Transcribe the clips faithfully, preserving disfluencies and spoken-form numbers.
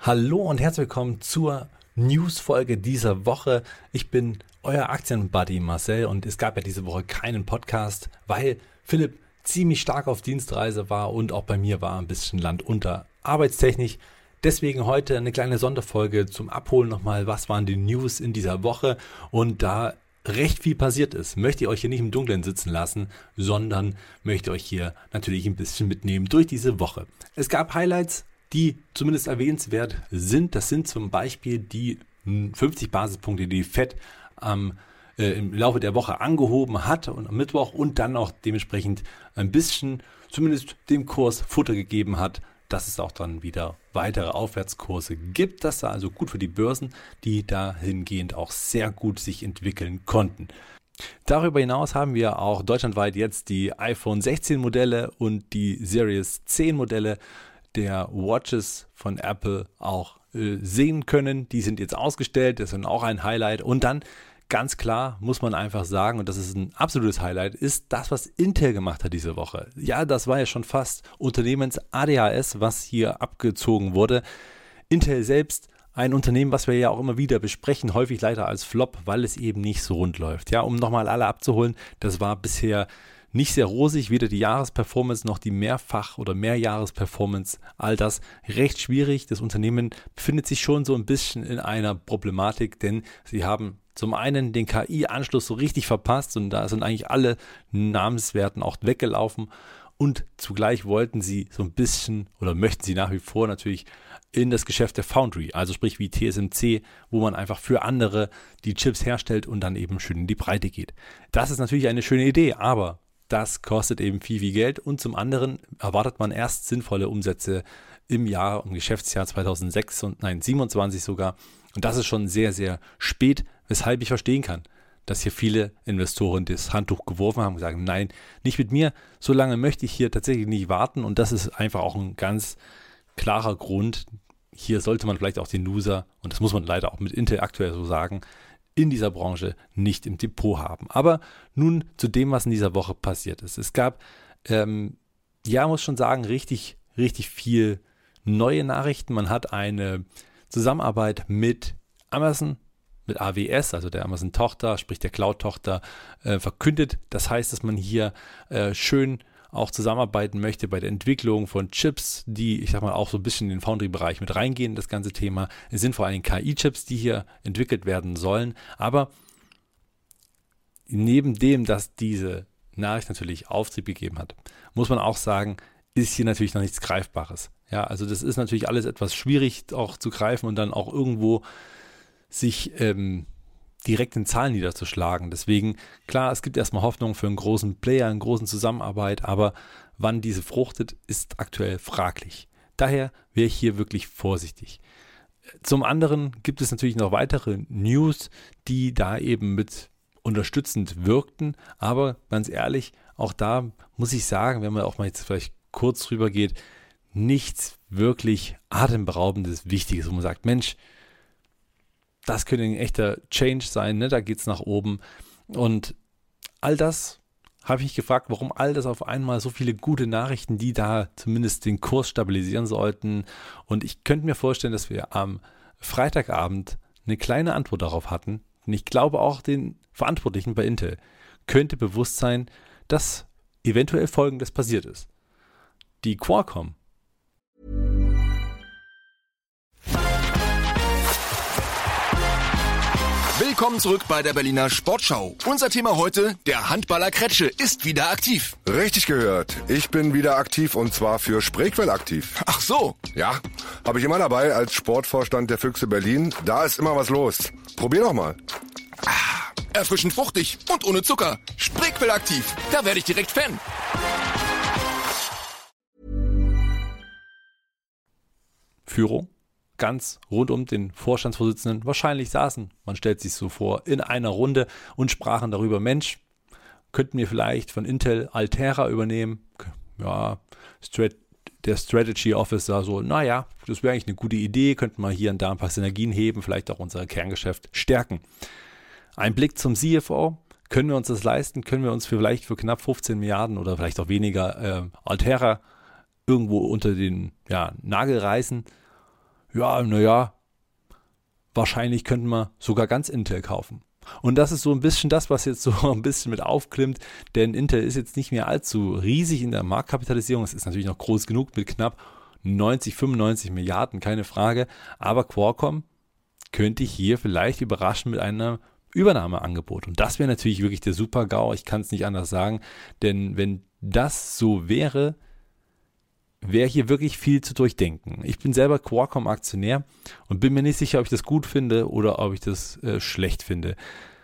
Hallo und herzlich willkommen zur News-Folge dieser Woche. Ich bin euer Aktienbuddy Marcel und es gab ja diese Woche keinen Podcast, weil Philipp ziemlich stark auf Dienstreise war und auch bei mir war ein bisschen Land unter arbeitstechnisch. Deswegen heute eine kleine Sonderfolge zum Abholen nochmal, was waren die News in dieser Woche, und da recht viel passiert ist, möchte ich euch hier nicht im Dunkeln sitzen lassen, sondern möchte euch hier natürlich ein bisschen mitnehmen durch diese Woche. Es gab Highlights, die zumindest erwähnenswert sind. Das sind zum Beispiel die fünfzig Basispunkte, die die Fed am, äh, im Laufe der Woche angehoben hat und am Mittwoch und dann auch dementsprechend ein bisschen zumindest dem Kurs Futter gegeben hat, dass es auch dann wieder weitere Aufwärtskurse gibt. Das war also gut für die Börsen, die dahingehend auch sehr gut sich entwickeln konnten. Darüber hinaus haben wir auch deutschlandweit jetzt die iPhone sechzehn Modelle und die Series zehn Modelle der Watches von Apple auch äh, sehen können. Die sind jetzt ausgestellt, das ist auch ein Highlight. Und dann ganz klar muss man einfach sagen, und das ist ein absolutes Highlight, ist das, was Intel gemacht hat diese Woche. Ja, das war ja schon fast Unternehmens-A D H S, was hier abgezogen wurde. Intel selbst, ein Unternehmen, was wir ja auch immer wieder besprechen, häufig leider als Flop, weil es eben nicht so rund läuft. Ja, um nochmal alle abzuholen, das war bisher nicht sehr rosig, weder die Jahresperformance noch die Mehrfach- oder Mehrjahresperformance, all das recht schwierig. Das Unternehmen befindet sich schon so ein bisschen in einer Problematik, denn sie haben zum einen den K I-Anschluss so richtig verpasst und da sind eigentlich alle Namenswerten auch weggelaufen und zugleich wollten sie so ein bisschen oder möchten sie nach wie vor natürlich in das Geschäft der Foundry, also sprich wie T S M C, wo man einfach für andere die Chips herstellt und dann eben schön in die Breite geht. Das ist natürlich eine schöne Idee, aber das kostet eben viel, viel Geld und zum anderen erwartet man erst sinnvolle Umsätze im Jahr, im Geschäftsjahr zweitausendsechs und nein, siebenundzwanzig sogar. Und das ist schon sehr, sehr spät, weshalb ich verstehen kann, dass hier viele Investoren das Handtuch geworfen haben und sagen, nein, nicht mit mir, so lange möchte ich hier tatsächlich nicht warten. Und das ist einfach auch ein ganz klarer Grund. Hier sollte man vielleicht auch den Loser, und das muss man leider auch mit Intel aktuell so sagen, in dieser Branche nicht im Depot haben. Aber nun zu dem, was in dieser Woche passiert ist. Es gab, ähm, ja, muss schon sagen, richtig, richtig viel neue Nachrichten. Man hat eine Zusammenarbeit mit Amazon, mit A W S, also der Amazon-Tochter, sprich der Cloud-Tochter, äh, verkündet. Das heißt, dass man hier äh, schön auch zusammenarbeiten möchte bei der Entwicklung von Chips, die, ich sag mal, auch so ein bisschen in den Foundry-Bereich mit reingehen, das ganze Thema. Es sind vor allem K I-Chips, die hier entwickelt werden sollen, aber neben dem, dass diese Nachricht natürlich Auftrieb gegeben hat, muss man auch sagen, ist hier natürlich noch nichts Greifbares. Ja, also das ist natürlich alles etwas schwierig auch zu greifen und dann auch irgendwo sich ähm, direkt in Zahlen niederzuschlagen. Deswegen, klar, es gibt erstmal Hoffnung für einen großen Player, eine große Zusammenarbeit, aber wann diese fruchtet, ist aktuell fraglich. Daher wäre ich hier wirklich vorsichtig. Zum anderen gibt es natürlich noch weitere News, die da eben mit unterstützend wirkten, aber ganz ehrlich, auch da muss ich sagen, wenn man auch mal jetzt vielleicht kurz rüber geht, nichts wirklich atemberaubendes, Wichtiges, wo man sagt, Mensch, das könnte ein echter Change sein, ne? Da geht es nach oben. Und all das habe ich mich gefragt, warum all das auf einmal so viele gute Nachrichten, die da zumindest den Kurs stabilisieren sollten. Und ich könnte mir vorstellen, dass wir am Freitagabend eine kleine Antwort darauf hatten. Und ich glaube auch den Verantwortlichen bei Intel könnte bewusst sein, dass eventuell Folgendes passiert ist. Die Qualcomm Willkommen zurück bei der Berliner Sportschau. Unser Thema heute, der Handballer Kretsche ist wieder aktiv. Richtig gehört. Ich bin wieder aktiv und zwar für Spreequell aktiv. Ach so. Ja, habe ich immer dabei als Sportvorstand der Füchse Berlin. Da ist immer was los. Probier doch mal. Ah, erfrischend fruchtig und ohne Zucker. Spreequell aktiv. Da werde ich direkt Fan. Führung ganz rund um den Vorstandsvorsitzenden wahrscheinlich saßen, man stellt sich so vor, in einer Runde und sprachen darüber, Mensch, könnten wir vielleicht von Intel Altera übernehmen? Ja, Strat- der Strategy Officer so, naja, das wäre eigentlich eine gute Idee, könnten wir hier und da ein paar Synergien heben, vielleicht auch unser Kerngeschäft stärken. Ein Blick zum C F O, können wir uns das leisten? Können wir uns vielleicht für knapp fünfzehn Milliarden oder vielleicht auch weniger äh, Altera irgendwo unter den ja, Nagel reißen? ja, naja, wahrscheinlich könnten wir sogar ganz Intel kaufen. Und das ist so ein bisschen das, was jetzt so ein bisschen mit aufklimmt, denn Intel ist jetzt nicht mehr allzu riesig in der Marktkapitalisierung. Es ist natürlich noch groß genug mit knapp neunzig, fünfundneunzig Milliarden, keine Frage. Aber Qualcomm könnte hier vielleicht überraschen mit einem Übernahmeangebot. Und das wäre natürlich wirklich der Super-GAU. Ich kann es nicht anders sagen, denn wenn das so wäre, wäre hier wirklich viel zu durchdenken. Ich bin selber Qualcomm-Aktionär und bin mir nicht sicher, ob ich das gut finde oder ob ich das äh, schlecht finde.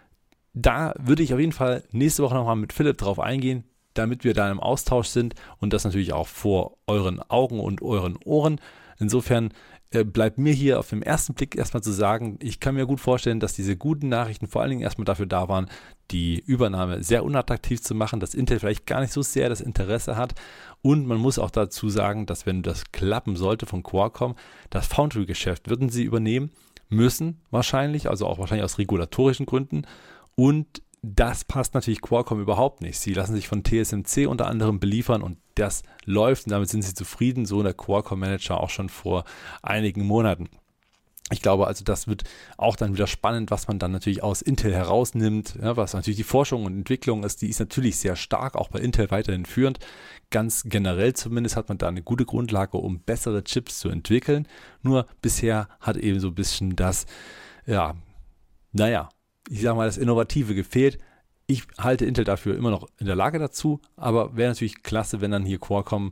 Da würde ich auf jeden Fall nächste Woche nochmal mit Philipp drauf eingehen, damit wir da im Austausch sind und das natürlich auch vor euren Augen und euren Ohren. Insofern äh, bleibt mir hier auf den ersten Blick erstmal zu sagen, ich kann mir gut vorstellen, dass diese guten Nachrichten vor allen Dingen erstmal dafür da waren, die Übernahme sehr unattraktiv zu machen, dass Intel vielleicht gar nicht so sehr das Interesse hat. Und man muss auch dazu sagen, dass wenn das klappen sollte von Qualcomm, das Foundry-Geschäft würden sie übernehmen müssen wahrscheinlich, also auch wahrscheinlich aus regulatorischen Gründen. Und das passt natürlich Qualcomm überhaupt nicht. Sie lassen sich von T S M C unter anderem beliefern und das läuft und damit sind sie zufrieden, so der Qualcomm-Manager auch schon vor einigen Monaten. Ich glaube also, das wird auch dann wieder spannend, was man dann natürlich aus Intel herausnimmt, ja, was natürlich die Forschung und Entwicklung ist, die ist natürlich sehr stark, auch bei Intel weiterhin führend. Ganz generell zumindest hat man da eine gute Grundlage, um bessere Chips zu entwickeln. Nur bisher hat eben so ein bisschen das, ja, naja, ich sage mal, das Innovative gefehlt. Ich halte Intel dafür immer noch in der Lage dazu, aber wäre natürlich klasse, wenn dann hier Qualcomm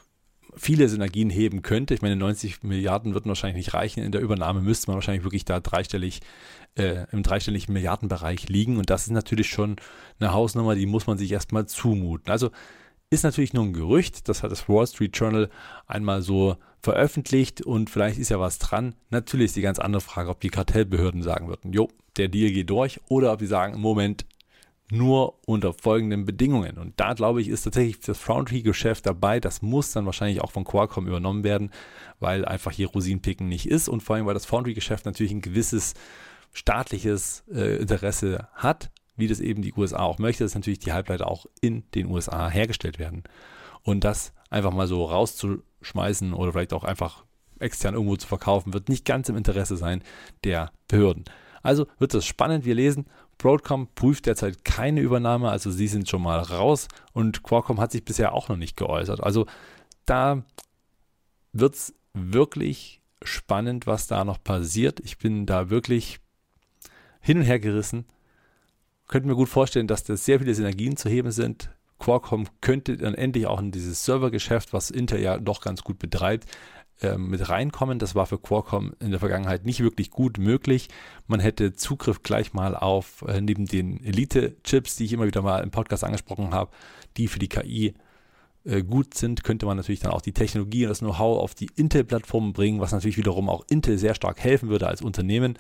viele Synergien heben könnte. Ich meine, neunzig Milliarden würden wahrscheinlich nicht reichen. In der Übernahme müsste man wahrscheinlich wirklich da dreistellig, äh, im dreistelligen Milliardenbereich liegen. Und das ist natürlich schon eine Hausnummer, die muss man sich erstmal zumuten. Also ist natürlich nur ein Gerücht. Das hat das Wall Street Journal einmal so veröffentlicht und vielleicht ist ja was dran. Natürlich ist die ganz andere Frage, ob die Kartellbehörden sagen würden, jo, der Deal geht durch, oder ob die sagen, im Moment nur unter folgenden Bedingungen. Und da, glaube ich, ist tatsächlich das Foundry-Geschäft dabei. Das muss dann wahrscheinlich auch von Qualcomm übernommen werden, weil einfach hier Rosinenpicken nicht ist und vor allem, weil das Foundry-Geschäft natürlich ein gewisses staatliches äh, Interesse hat, wie das eben die U S A auch möchte, dass natürlich die Halbleiter auch in den U S A hergestellt werden. Und das einfach mal so rauszuschmeißen oder vielleicht auch einfach extern irgendwo zu verkaufen, wird nicht ganz im Interesse sein der Behörden. Also wird das spannend. Wir lesen, Broadcom prüft derzeit keine Übernahme, also sie sind schon mal raus und Qualcomm hat sich bisher auch noch nicht geäußert. Also da wird es wirklich spannend, was da noch passiert. Ich bin da wirklich hin und her gerissen. Könnte mir gut vorstellen, dass da sehr viele Synergien zu heben sind. Qualcomm könnte dann endlich auch in dieses Servergeschäft, was Intel ja doch ganz gut betreibt, mit reinkommen. Das war für Qualcomm in der Vergangenheit nicht wirklich gut möglich. Man hätte Zugriff gleich mal auf, äh, neben den Elite-Chips, die ich immer wieder mal im Podcast angesprochen habe, die für die K I äh, gut sind, könnte man natürlich dann auch die Technologie und das Know-how auf die Intel-Plattformen bringen, was natürlich wiederum auch Intel sehr stark helfen würde als Unternehmen.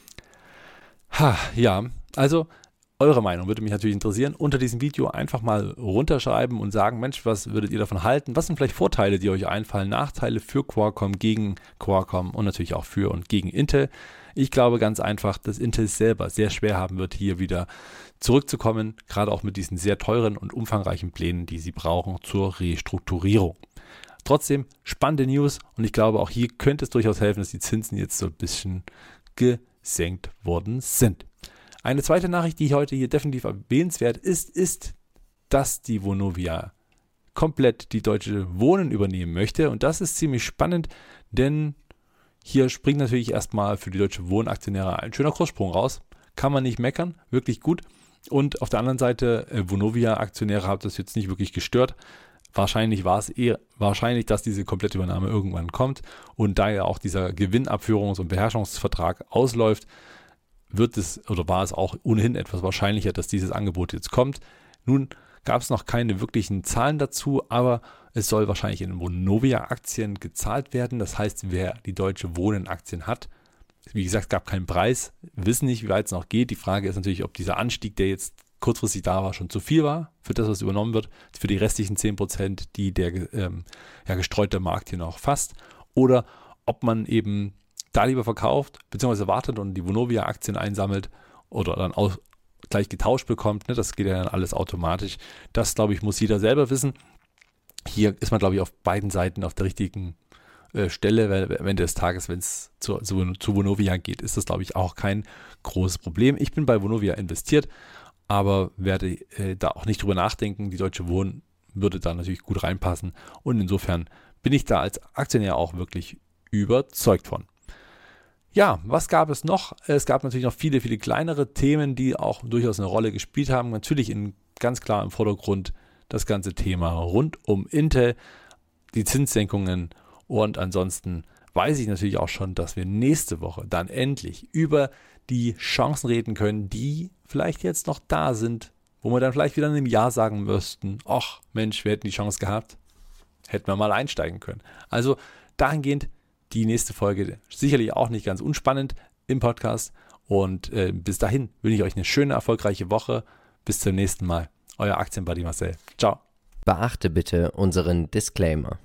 Ha, ja, also eure Meinung würde mich natürlich interessieren. Unter diesem Video einfach mal runterschreiben und sagen, Mensch, was würdet ihr davon halten? Was sind vielleicht Vorteile, die euch einfallen? Nachteile für Qualcomm, gegen Qualcomm und natürlich auch für und gegen Intel. Ich glaube ganz einfach, dass Intel selber sehr schwer haben wird, hier wieder zurückzukommen, gerade auch mit diesen sehr teuren und umfangreichen Plänen, die sie brauchen zur Restrukturierung. Trotzdem spannende News und ich glaube, auch hier könnte es durchaus helfen, dass die Zinsen jetzt so ein bisschen gesenkt worden sind. Eine zweite Nachricht, die heute hier definitiv erwähnenswert ist, ist, dass die Vonovia komplett die Deutsche Wohnen übernehmen möchte. Und das ist ziemlich spannend, denn hier springt natürlich erstmal für die Deutsche Wohnen-Aktionäre ein schöner Kurssprung raus. Kann man nicht meckern, wirklich gut. Und auf der anderen Seite, äh, Vonovia-Aktionäre hat das jetzt nicht wirklich gestört. Wahrscheinlich war es eher wahrscheinlich, dass diese komplette Übernahme irgendwann kommt. Und da ja auch dieser Gewinnabführungs- und Beherrschungsvertrag ausläuft, wird es oder war es auch ohnehin etwas wahrscheinlicher, dass dieses Angebot jetzt kommt. Nun gab es noch keine wirklichen Zahlen dazu, aber es soll wahrscheinlich in Vonovia-Aktien gezahlt werden. Das heißt, wer die Deutsche Wohnen-Aktien hat, wie gesagt, es gab keinen Preis, wissen nicht, wie weit es noch geht. Die Frage ist natürlich, ob dieser Anstieg, der jetzt kurzfristig da war, schon zu viel war für das, was übernommen wird, für die restlichen zehn Prozent, die der ähm, ja, gestreute Markt hier noch fasst, oder ob man eben da lieber verkauft, beziehungsweise wartet und die Vonovia-Aktien einsammelt oder dann auch gleich getauscht bekommt. Ne? Das geht ja dann alles automatisch. Das, glaube ich, muss jeder selber wissen. Hier ist man, glaube ich, auf beiden Seiten auf der richtigen äh, stelle, weil am Ende des Tages, wenn es zu, zu, zu Vonovia geht, ist das, glaube ich, auch kein großes Problem. Ich bin bei Vonovia investiert, aber werde äh, da auch nicht drüber nachdenken. Die Deutsche Wohnen würde da natürlich gut reinpassen und insofern bin ich da als Aktionär auch wirklich überzeugt von. Ja, was gab es noch? Es gab natürlich noch viele, viele kleinere Themen, die auch durchaus eine Rolle gespielt haben. Natürlich in, ganz klar im Vordergrund das ganze Thema rund um Intel, die Zinssenkungen und ansonsten weiß ich natürlich auch schon, dass wir nächste Woche dann endlich über die Chancen reden können, die vielleicht jetzt noch da sind, wo wir dann vielleicht wieder in einem Jahr sagen müssten, ach Mensch, wir hätten die Chance gehabt, hätten wir mal einsteigen können. Also dahingehend die nächste Folge sicherlich auch nicht ganz unspannend im Podcast. Und äh, bis dahin wünsche ich euch eine schöne, erfolgreiche Woche. Bis zum nächsten Mal. Euer Aktienbuddy Marcel. Ciao. Beachte bitte unseren Disclaimer.